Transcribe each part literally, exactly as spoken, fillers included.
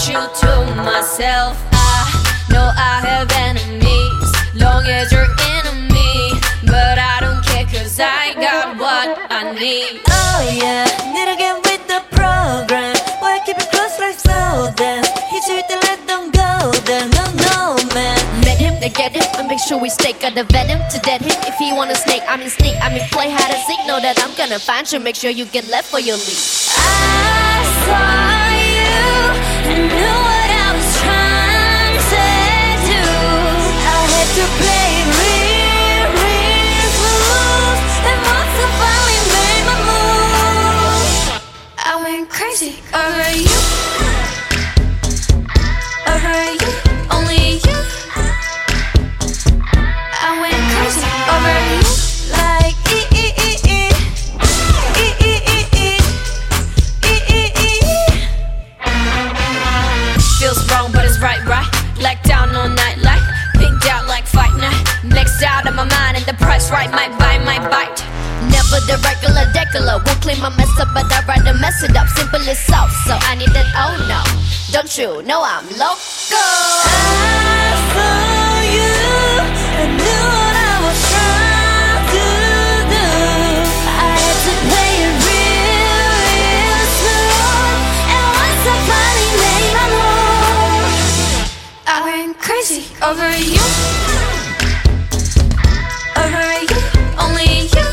you to myself. I know I have enemies, long as you're into me. But I don't care cause I got what I need. Oh yeah, need to get with the program. Why keep it close like so dance? Hit you with the let them go then. No, no man. Met him to get him, and make sure we stake out the venom to dead him. If he wanna snake, I mean sneak, I mean play hide and seek. Know that I'm gonna find you, make sure you get left for your lead. I saw you and knew what I was trying to do. I had to play it real, real smooth. And once I finally made my move, I went crazy over you, over you, only you. I went crazy over you, like e e e e e e e e e e. Feels wrong but it's right, right. Like down all night, like pinked out like fight night. Next out of my mind and the price right, might buy, might bite. Never the regular degular, won't clean my mess up, but I'd rather mess it up. Simple as salt, so I need that. Oh no, don't you know I'm loco? I saw you and knew what I was trying to do. I had to play it real, real slow. And once I finally made my move, I went crazy over you, over you, only you.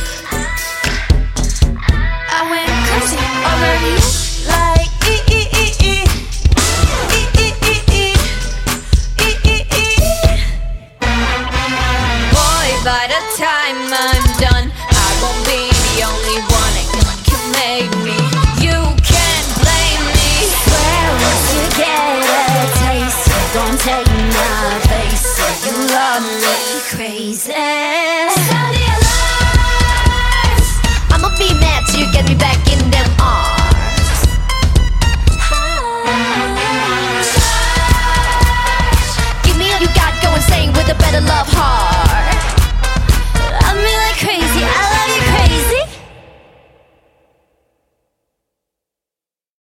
I went crazy over you, like e e e e e e e e e e e. Boy, by the time I'm done, I won't be the only one that can make me. You can't blame me. Swear once you get a taste, you gon' take my face. You love me crazy.